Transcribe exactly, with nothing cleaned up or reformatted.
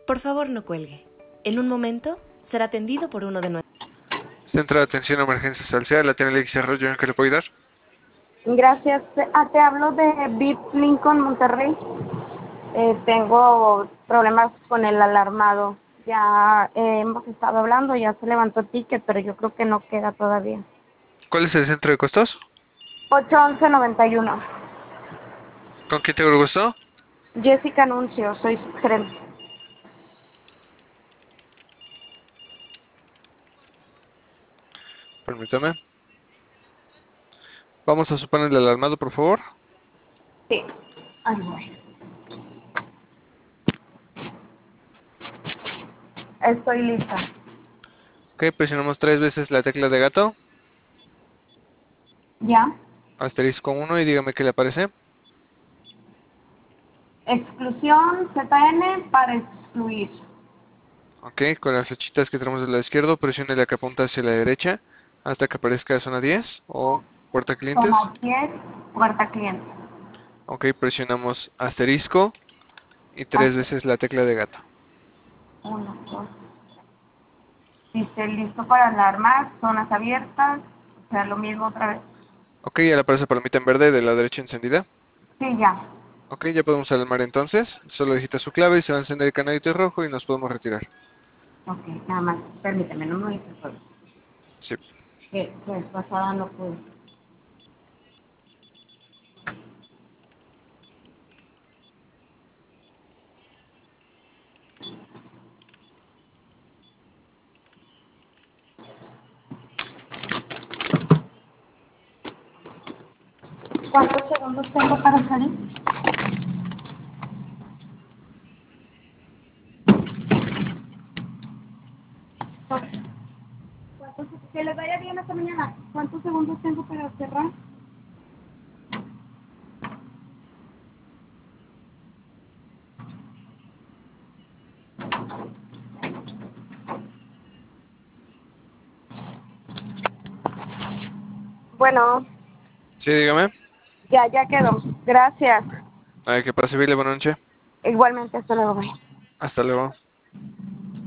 Por favor, no cuelgue. En un momento será atendido por uno de nuestros... Centro de Atención a Emergencias al C E A, la tiene Alexis Arroyo, ¿en qué le puedo ayudar? Gracias. Ah, te hablo de V I P Lincoln, Monterrey. Eh, tengo problemas con el alarmado. Ya eh, hemos estado hablando, ya se levantó el ticket, pero yo creo que no queda todavía. ¿Cuál es el centro de costos? ocho once noventa y uno. ¿Con quién tengo el gusto? Jessica Anuncio, soy su gerente. Permítame. Vamos a su panel de alarmado, por favor. Sí, ahí voy. Estoy lista. Ok, presionamos tres veces la tecla de gato. ¿Ya? Asterisco uno y dígame qué le aparece. Exclusión Z N para excluir. Ok, con las flechitas que tenemos del lado izquierdo, presione la que apunta hacia la derecha hasta que aparezca zona diez o puerta clientes. Zona diez, puerta cliente. Ok, presionamos asterisco y tres Así. veces la tecla de gato. Uno, dos. Dice listo para alarmar, zonas abiertas. O sea, lo mismo otra vez. Ok, ya le aparece palomita en verde de la derecha encendida. Sí, ya. Ok, ya podemos alarmar entonces. Solo digita su clave y se va a encender el canalito rojo y nos podemos retirar. Ok, nada más. Permíteme, no me dices solo. Sí. Que que vez pasada no pude. ¿Cuántos segundos tengo para salir? ¿Cuántos, que les vaya bien hasta mañana. ¿Cuántos segundos tengo para cerrar? Bueno, Sí, dígame. ya, ya quedó. Gracias. A ver, que pase, Billy, buenas noches. Igualmente, hasta luego. Bye. Hasta luego.